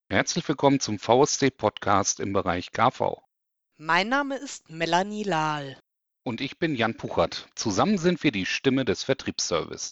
Herzlich willkommen zum VSD-Podcast im Bereich KV. Mein Name ist Melanie Lahl. Und ich bin Jan Puchert. Zusammen sind wir die Stimme des Vertriebsservice.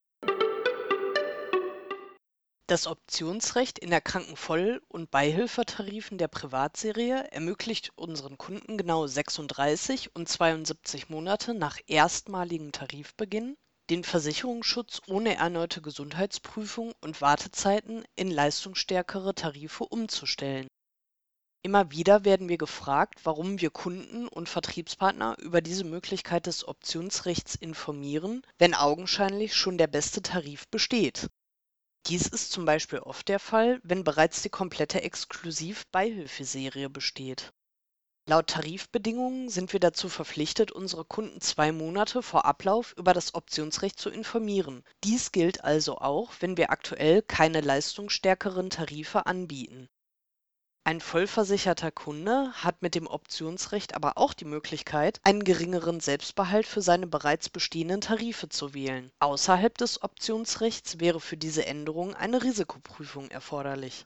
Das Optionsrecht in der Krankenvoll- und Beihilfetarifen der Privatserie ermöglicht unseren Kunden genau 36 und 72 Monate nach erstmaligem Tarifbeginn den Versicherungsschutz ohne erneute Gesundheitsprüfung und Wartezeiten in leistungsstärkere Tarife umzustellen. Immer wieder werden wir gefragt, warum wir Kunden und Vertriebspartner über diese Möglichkeit des Optionsrechts informieren, wenn augenscheinlich schon der beste Tarif besteht. Dies ist zum Beispiel oft der Fall, wenn bereits die komplette Exklusiv-Beihilfeserie besteht. Laut Tarifbedingungen sind wir dazu verpflichtet, unsere Kunden 2 Monate vor Ablauf über das Optionsrecht zu informieren. Dies gilt also auch, wenn wir aktuell keine leistungsstärkeren Tarife anbieten. Ein vollversicherter Kunde hat mit dem Optionsrecht aber auch die Möglichkeit, einen geringeren Selbstbehalt für seine bereits bestehenden Tarife zu wählen. Außerhalb des Optionsrechts wäre für diese Änderung eine Risikoprüfung erforderlich.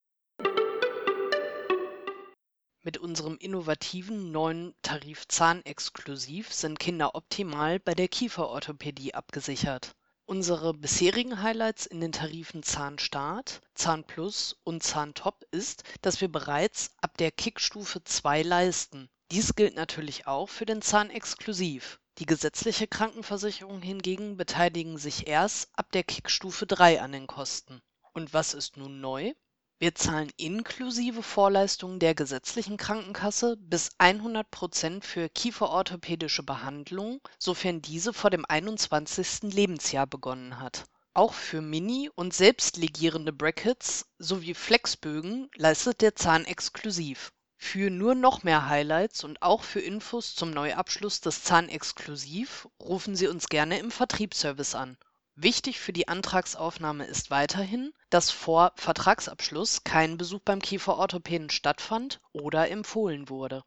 Mit unserem innovativen neuen Tarif Zahnexklusiv sind Kinder optimal bei der Kieferorthopädie abgesichert. Unsere bisherigen Highlights in den Tarifen Zahnstart, Zahnplus und Zahntop ist, dass wir bereits ab der Kickstufe 2 leisten. Dies gilt natürlich auch für den Zahnexklusiv. Die gesetzliche Krankenversicherung hingegen beteiligen sich erst ab der Kickstufe 3 an den Kosten. Und was ist nun neu? Wir zahlen inklusive Vorleistungen der gesetzlichen Krankenkasse bis 100% für kieferorthopädische Behandlung, sofern diese vor dem 21. Lebensjahr begonnen hat. Auch für Mini- und selbstlegierende Brackets sowie Flexbögen leistet der Zahn exklusiv. Für nur noch mehr Highlights und auch für Infos zum Neuabschluss des Zahn exklusiv rufen Sie uns gerne im Vertriebsservice an. Wichtig für die Antragsaufnahme ist weiterhin, dass vor Vertragsabschluss kein Besuch beim Kieferorthopäden stattfand oder empfohlen wurde.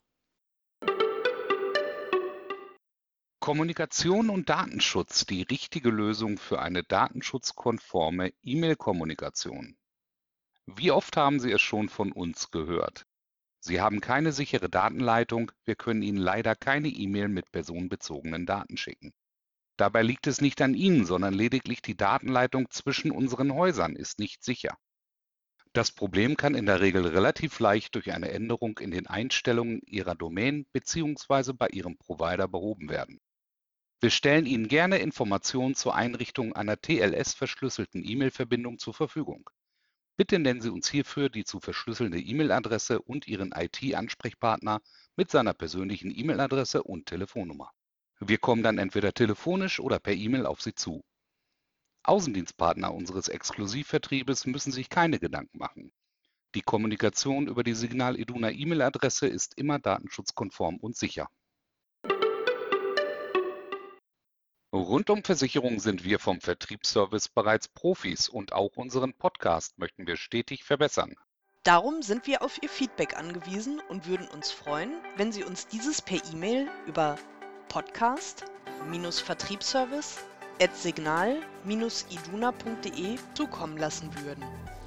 Kommunikation und Datenschutz, die richtige Lösung für eine datenschutzkonforme E-Mail-Kommunikation. Wie oft haben Sie es schon von uns gehört? Sie haben keine sichere Datenleitung, wir können Ihnen leider keine E-Mail mit personenbezogenen Daten schicken. Dabei liegt es nicht an Ihnen, sondern lediglich die Datenleitung zwischen unseren Häusern ist nicht sicher. Das Problem kann in der Regel relativ leicht durch eine Änderung in den Einstellungen Ihrer Domain bzw. bei Ihrem Provider behoben werden. Wir stellen Ihnen gerne Informationen zur Einrichtung einer TLS-verschlüsselten E-Mail-Verbindung zur Verfügung. Bitte nennen Sie uns hierfür die zu verschlüsselnde E-Mail-Adresse und Ihren IT-Ansprechpartner mit seiner persönlichen E-Mail-Adresse und Telefonnummer. Wir kommen dann entweder telefonisch oder per E-Mail auf Sie zu. Außendienstpartner unseres Exklusivvertriebes müssen sich keine Gedanken machen. Die Kommunikation über die Signal Iduna E-Mail-Adresse ist immer datenschutzkonform und sicher. Rund um Versicherungen sind wir vom Vertriebsservice bereits Profis und auch unseren Podcast möchten wir stetig verbessern. Darum sind wir auf Ihr Feedback angewiesen und würden uns freuen, wenn Sie uns dieses per E-Mail über podcast-vertriebsservice@signal-iduna.de zukommen lassen würden.